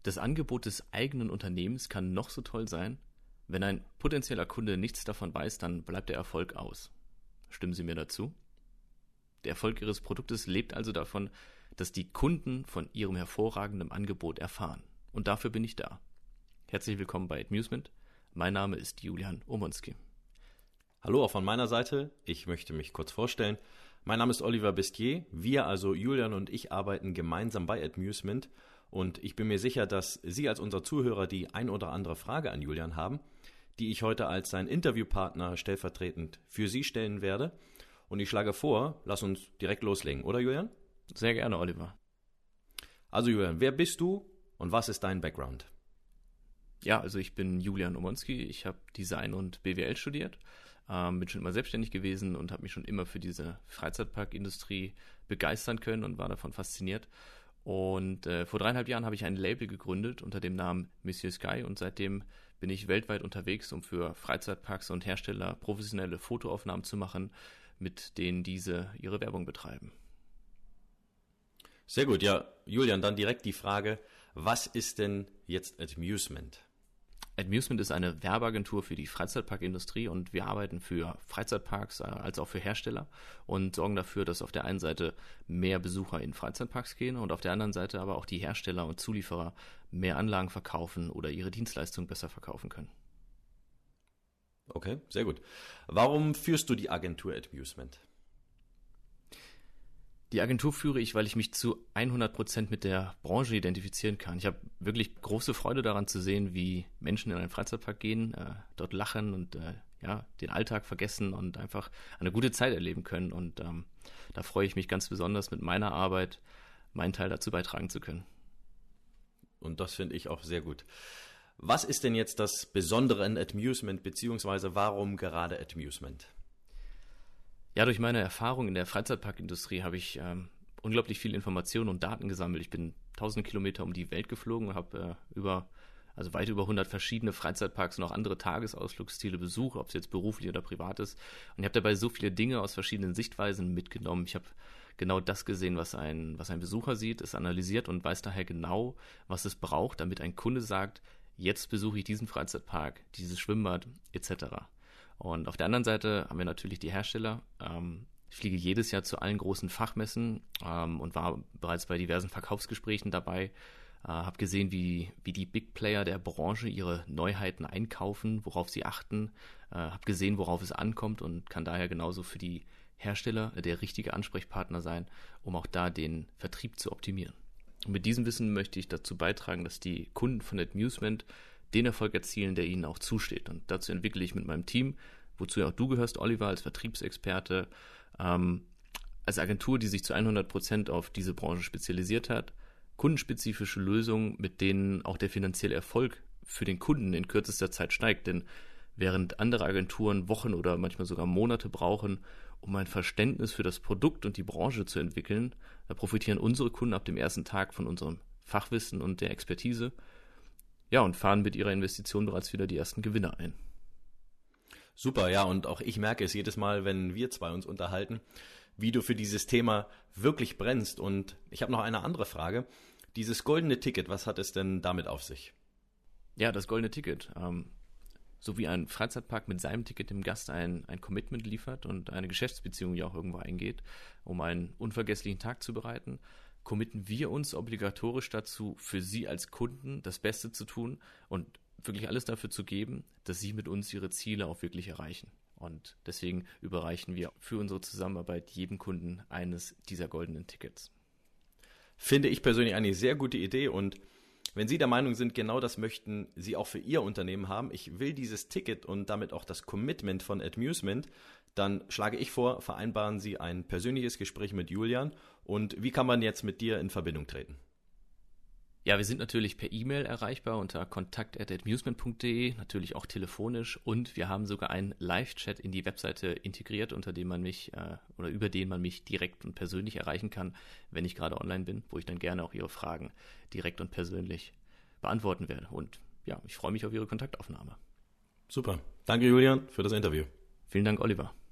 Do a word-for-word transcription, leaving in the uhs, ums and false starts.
Das Angebot des eigenen Unternehmens kann noch so toll sein. Wenn ein potenzieller Kunde nichts davon weiß, dann bleibt der Erfolg aus. Stimmen Sie mir dazu? Der Erfolg Ihres Produktes lebt also davon, dass die Kunden von Ihrem hervorragenden Angebot erfahren. Und dafür bin ich da. Herzlich willkommen bei Admusement. Mein Name ist Julian Omonski. Hallo auch von meiner Seite. Ich möchte mich kurz vorstellen. Mein Name ist Oliver Bestier. Wir, also Julian und ich, arbeiten gemeinsam bei Admusement. Und ich bin mir sicher, dass Sie als unser Zuhörer die ein oder andere Frage an Julian haben, die ich heute als sein Interviewpartner stellvertretend für Sie stellen werde. Und ich schlage vor, lass uns direkt loslegen, oder Julian? Sehr gerne, Oliver. Also Julian, wer bist du und was ist dein Background? Ja, also ich bin Julian Omonski. Ich habe Design und B W L studiert, ähm, bin schon immer selbstständig gewesen und habe mich schon immer für diese Freizeitparkindustrie begeistern können und war davon fasziniert. Und äh, vor dreieinhalb Jahren habe ich ein Label gegründet unter dem Namen Monsieur Sky und seitdem bin ich weltweit unterwegs, um für Freizeitparks und Hersteller professionelle Fotoaufnahmen zu machen, mit denen diese ihre Werbung betreiben. Sehr gut, ja, Julian, dann direkt die Frage, was ist denn jetzt Admusement? Admusement ist eine Werbeagentur für die Freizeitparkindustrie und wir arbeiten für Freizeitparks als auch für Hersteller und sorgen dafür, dass auf der einen Seite mehr Besucher in Freizeitparks gehen und auf der anderen Seite aber auch die Hersteller und Zulieferer mehr Anlagen verkaufen oder ihre Dienstleistungen besser verkaufen können. Okay, sehr gut. Warum führst du die Agentur Admusement? Die Agentur führe ich, weil ich mich zu hundert Prozent mit der Branche identifizieren kann. Ich habe wirklich große Freude daran zu sehen, wie Menschen in einen Freizeitpark gehen, äh, dort lachen und äh, ja, den Alltag vergessen und einfach eine gute Zeit erleben können. Und ähm, da freue ich mich ganz besonders, mit meiner Arbeit meinen Teil dazu beitragen zu können. Und das finde ich auch sehr gut. Was ist denn jetzt das Besondere an Admusement, beziehungsweise warum gerade Admusement? Ja, durch meine Erfahrung in der Freizeitparkindustrie habe ich ähm, unglaublich viele Informationen und Daten gesammelt. Ich bin tausende Kilometer um die Welt geflogen und habe äh, über, also weit über hundert verschiedene Freizeitparks und auch andere Tagesausflugsziele besucht, ob es jetzt beruflich oder privat ist. Und ich habe dabei so viele Dinge aus verschiedenen Sichtweisen mitgenommen. Ich habe genau das gesehen, was ein, was ein Besucher sieht, es analysiert und weiß daher genau, was es braucht, damit ein Kunde sagt, jetzt besuche ich diesen Freizeitpark, dieses Schwimmbad et cetera. Und auf der anderen Seite haben wir natürlich die Hersteller. Ähm, ich fliege jedes Jahr zu allen großen Fachmessen ähm, und war bereits bei diversen Verkaufsgesprächen dabei. Äh, habe gesehen, wie, wie die Big Player der Branche ihre Neuheiten einkaufen, worauf sie achten. Äh, habe gesehen, worauf es ankommt und kann daher genauso für die Hersteller der richtige Ansprechpartner sein, um auch da den Vertrieb zu optimieren. Und mit diesem Wissen möchte ich dazu beitragen, dass die Kunden von Admusement den Erfolg erzielen, der ihnen auch zusteht. Und dazu entwickle ich mit meinem Team, wozu ja auch du gehörst, Oliver, als Vertriebsexperte, ähm, als Agentur, die sich zu hundert Prozent auf diese Branche spezialisiert hat, kundenspezifische Lösungen, mit denen auch der finanzielle Erfolg für den Kunden in kürzester Zeit steigt. Denn während andere Agenturen Wochen oder manchmal sogar Monate brauchen, um ein Verständnis für das Produkt und die Branche zu entwickeln, da profitieren unsere Kunden ab dem ersten Tag von unserem Fachwissen und der Expertise. Ja, und fahren mit ihrer Investition bereits wieder die ersten Gewinne ein. Super, ja, und auch ich merke es jedes Mal, wenn wir zwei uns unterhalten, wie du für dieses Thema wirklich brennst. Und ich habe noch eine andere Frage. Dieses goldene Ticket, was hat es denn damit auf sich? Ja, das goldene Ticket. Ähm, so wie ein Freizeitpark mit seinem Ticket dem Gast ein, ein Commitment liefert und eine Geschäftsbeziehung ja auch irgendwo eingeht, um einen unvergesslichen Tag zu bereiten, committen wir uns obligatorisch dazu, für Sie als Kunden das Beste zu tun und wirklich alles dafür zu geben, dass Sie mit uns Ihre Ziele auch wirklich erreichen. Und deswegen überreichen wir für unsere Zusammenarbeit jedem Kunden eines dieser goldenen Tickets. Finde ich persönlich eine sehr gute Idee und wenn Sie der Meinung sind, genau das möchten Sie auch für Ihr Unternehmen haben, ich will dieses Ticket und damit auch das Commitment von Admusement, dann schlage ich vor, vereinbaren Sie ein persönliches Gespräch mit Julian. Und wie kann man jetzt mit dir in Verbindung treten? Ja, wir sind natürlich per E-Mail erreichbar unter kontakt at admusement punkt de, natürlich auch telefonisch und wir haben sogar einen Live-Chat in die Webseite integriert, unter dem man mich äh, oder über den man mich direkt und persönlich erreichen kann, wenn ich gerade online bin, wo ich dann gerne auch Ihre Fragen direkt und persönlich beantworten werde. Und ja, ich freue mich auf Ihre Kontaktaufnahme. Super. Danke, Julian, für das Interview. Vielen Dank, Oliver.